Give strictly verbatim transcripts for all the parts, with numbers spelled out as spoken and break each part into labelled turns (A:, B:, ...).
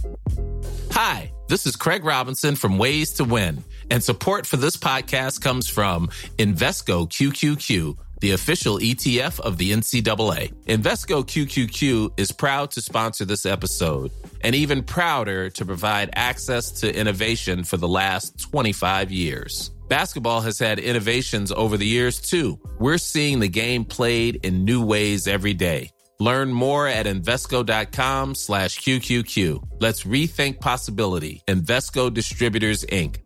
A: Hi, this is Craig Robinson from Ways to Win, and support for this podcast comes from Invesco Q Q Q, the official E T F of the N C double A. Invesco Q Q Q is proud to sponsor this episode, and even prouder to provide access to innovation for the last twenty-five years. Basketball has had innovations over the years, too. We're seeing the game played in new ways every day. Learn more at Invesco.com slash QQQ. Let's rethink possibility. Invesco Distributors, Incorporated.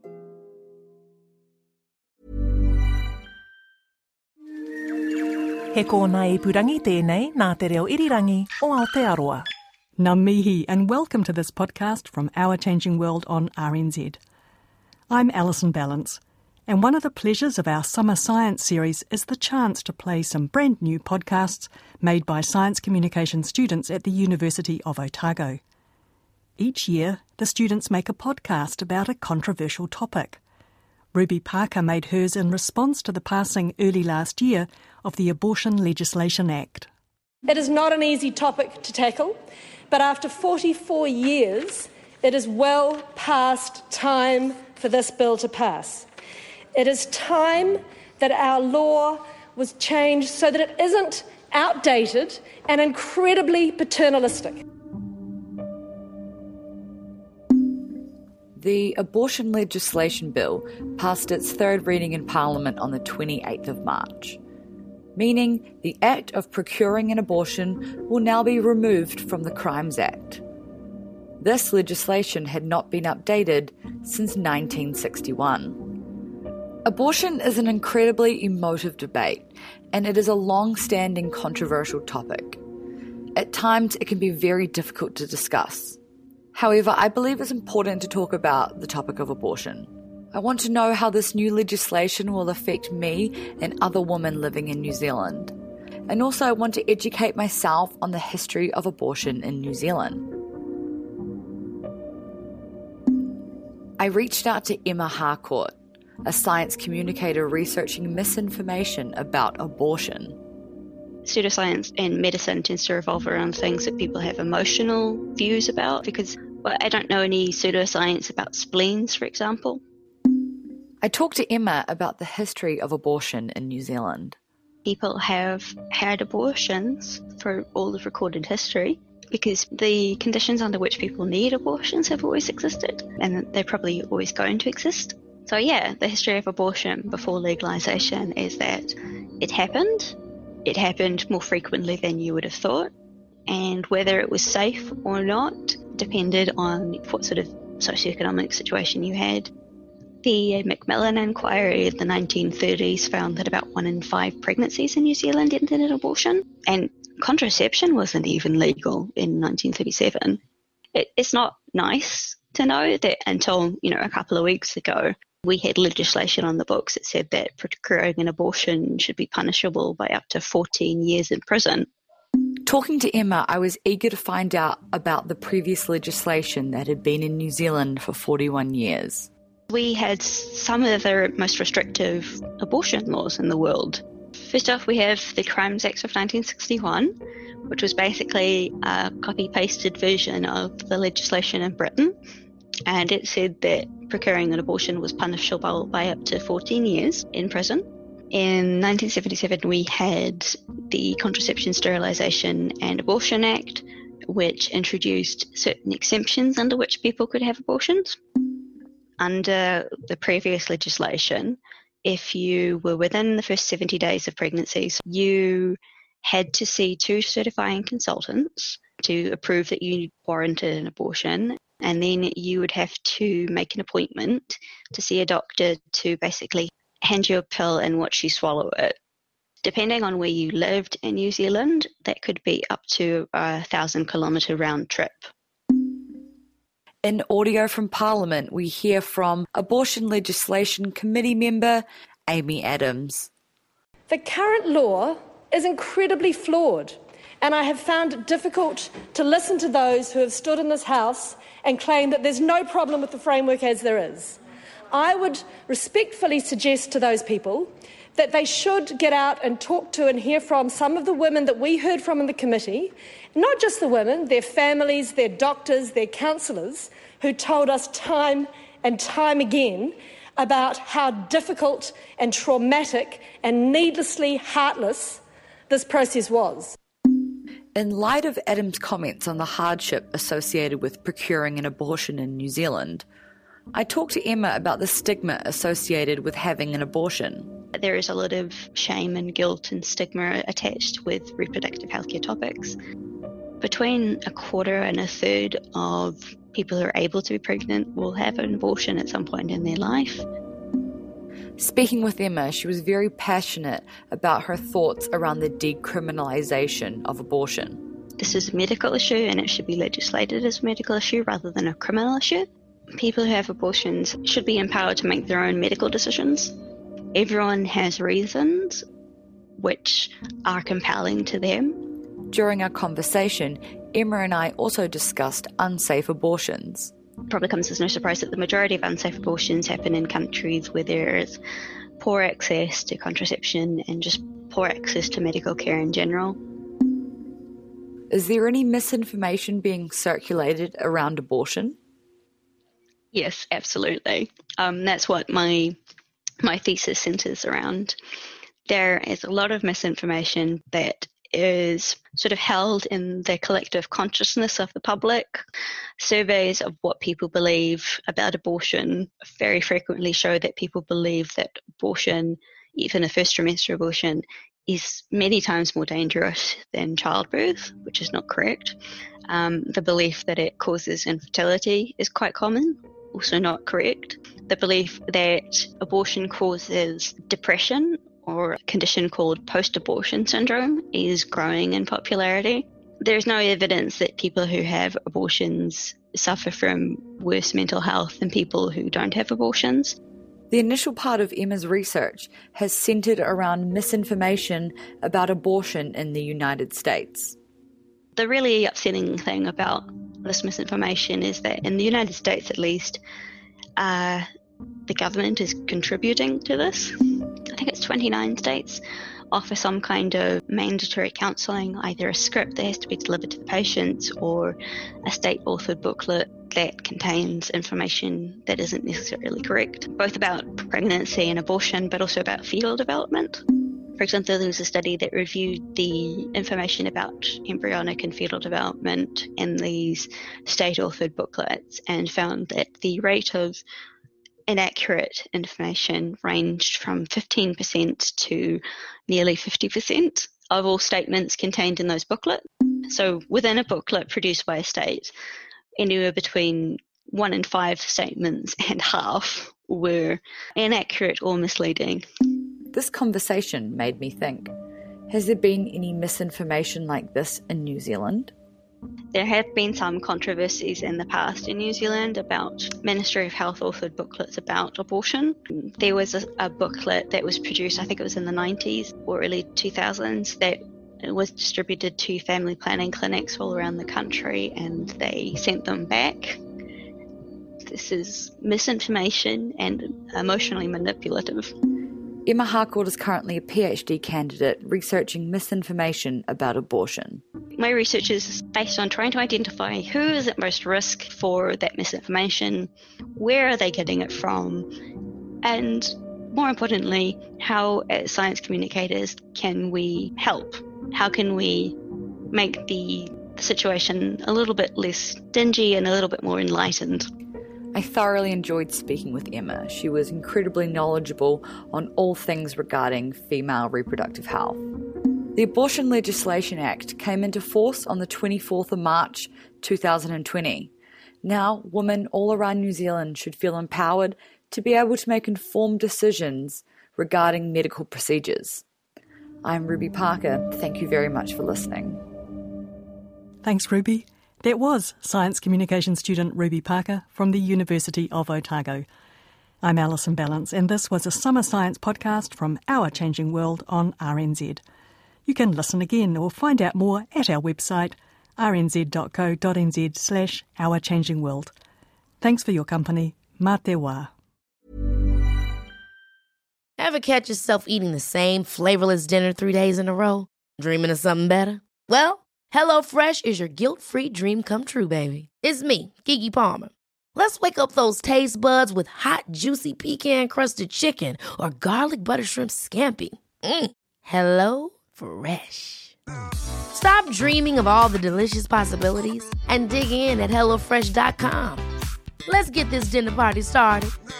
B: He kōna i purangi tēnei nā te reo irirangi o Aotearoa.
C: Ngā mihi, and welcome to this podcast from Our Changing World on R N Z. I'm Alison Ballance, and one of the pleasures of our Summer Science series is the chance to play some brand new podcasts made by science communication students at the University of Otago. Each year, the students make a podcast about a controversial topic. Ruby Parker made hers in response to the passing early last year of the Abortion Legislation Act.
D: It is not an easy topic to tackle, but after forty-four years, it is well past time for this bill to pass. It is time that our law was changed so that it isn't outdated and incredibly paternalistic.
E: The abortion legislation bill passed its third reading in Parliament on the twenty-eighth of March, meaning the act of procuring an abortion will now be removed from the Crimes Act. This legislation had not been updated since nineteen sixty-one. Abortion is an incredibly emotive debate, and it is a long-standing controversial topic. At times, it can be very difficult to discuss. However, I believe it's important to talk about the topic of abortion. I want to know how this new legislation will affect me and other women living in New Zealand. And also I want to educate myself on the history of abortion in New Zealand. I reached out to Emma Harcourt, a science communicator researching misinformation about abortion.
F: Pseudoscience and medicine tends to revolve around things that people have emotional views about, because well, I don't know any pseudoscience about spleens, for example.
E: I talked to Emma about the history of abortion in New Zealand.
F: People have had abortions for all of recorded history because the conditions under which people need abortions have always existed, and they're probably always going to exist. So yeah, the history of abortion before legalisation is that it happened. It happened more frequently than you would have thought, and whether it was safe or not depended on what sort of socioeconomic situation you had. The Macmillan Inquiry of the nineteen thirties found that about one in five pregnancies in New Zealand ended in abortion, and contraception wasn't even legal in nineteen thirty-seven. It, it's not nice to know that until, you know, a couple of weeks ago, we had legislation on the books that said that procuring an abortion should be punishable by up to fourteen years in prison.
E: Talking to Emma, I was eager to find out about the previous legislation that had been in New Zealand for forty-one years.
F: We had some of the most restrictive abortion laws in the world. First off, we have the Crimes Act of nineteen sixty-one, which was basically a copy-pasted version of the legislation in Britain. And it said that procuring an abortion was punishable by up to fourteen years in prison. In nineteen seventy-seven, we had the Contraception, Sterilisation and Abortion Act, which introduced certain exemptions under which people could have abortions. Under the previous legislation, if you were within the first seventy days of pregnancy, you had to see two certifying consultants to approve that you warranted an abortion. And then you would have to make an appointment to see a doctor to basically hand you a pill and watch you swallow it. Depending on where you lived in New Zealand, that could be up to a thousand kilometre round trip.
E: In audio from Parliament, we hear from Abortion Legislation Committee member Amy Adams.
D: The current law is incredibly flawed, and I have found it difficult to listen to those who have stood in this House and claim that there's no problem with the framework as there is. I would respectfully suggest to those people that they should get out and talk to and hear from some of the women that we heard from in the committee, not just the women, their families, their doctors, their counsellors, who told us time and time again about how difficult and traumatic and needlessly heartless this process was.
E: In light of Adam's comments on the hardship associated with procuring an abortion in New Zealand, I talked to Emma about the stigma associated with having an abortion.
F: There is a lot of shame and guilt and stigma attached with reproductive healthcare topics. Between a quarter and a third of people who are able to be pregnant will have an abortion at some point in their life.
E: Speaking with Emma, she was very passionate about her thoughts around the decriminalisation of abortion.
F: This is a medical issue and it should be legislated as a medical issue rather than a criminal issue. People who have abortions should be empowered to make their own medical decisions. Everyone has reasons which are compelling to them.
E: During our conversation, Emma and I also discussed unsafe abortions.
F: Probably comes as no surprise that the majority of unsafe abortions happen in countries where there is poor access to contraception and just poor access to medical care in general.
E: Is there any misinformation being circulated around abortion?
F: Yes, absolutely. Um, that's what my my thesis centres around. There is a lot of misinformation that is sort of held in the collective consciousness of the public. Surveys of what people believe about abortion very frequently show that people believe that abortion, even a first trimester abortion, is many times more dangerous than childbirth, which is not correct. Um, the belief that it causes infertility is quite common, also not correct. The belief that abortion causes depression or a condition called post-abortion syndrome is growing in popularity. There's no evidence that people who have abortions suffer from worse mental health than people who don't have abortions.
E: The initial part of Emma's research has centred around misinformation about abortion in the United States.
F: The really upsetting thing about this misinformation is that in the United States, at least, uh, the government is contributing to this. I think it's twenty-nine states offer some kind of mandatory counselling, either a script that has to be delivered to the patients or a state-authored booklet that contains information that isn't necessarily correct, both about pregnancy and abortion, but also about fetal development. For example, there was a study that reviewed the information about embryonic and fetal development in these state-authored booklets and found that the rate of inaccurate information ranged from fifteen percent to nearly fifty percent of all statements contained in those booklets. So within a booklet produced by a state, anywhere between one in five statements and half were inaccurate or misleading.
E: This conversation made me think, has there been any misinformation like this in New Zealand?
F: There have been some controversies in the past in New Zealand about Ministry of Health authored booklets about abortion. There was a, a booklet that was produced, I think it was in the nineties or early two thousands, that was distributed to family planning clinics all around the country, and they sent them back. This is misinformation and emotionally manipulative.
E: Emma Harcourt is currently a PhD candidate researching misinformation about abortion.
F: My research is based on trying to identify who is at most risk for that misinformation, where are they getting it from, and more importantly, how as science communicators can we help? How can we make the situation a little bit less dingy and a little bit more enlightened?
E: I thoroughly enjoyed speaking with Emma. She was incredibly knowledgeable on all things regarding female reproductive health. The Abortion Legislation Act came into force on the twenty-fourth of March two thousand twenty. Now, women all around New Zealand should feel empowered to be able to make informed decisions regarding medical procedures. I'm Ruby Parker. Thank you very much for listening.
C: Thanks, Ruby. That was Science Communication student Ruby Parker from the University of Otago. I'm Alison Ballance, and this was a Summer Science podcast from Our Changing World on R N Z. You can listen again or find out more at our website, r n z dot co dot n z slash our changing world. Thanks for your company. Mā te wā.
G: Ever catch yourself eating the same flavorless dinner three days in a row? Dreaming of something better? Well, HelloFresh is your guilt-free dream come true, baby. It's me, Keke Palmer. Let's wake up those taste buds with hot, juicy pecan-crusted chicken or garlic butter shrimp scampi. Mm. Hello Fresh. Stop dreaming of all the delicious possibilities and dig in at hello fresh dot com. Let's get this dinner party started.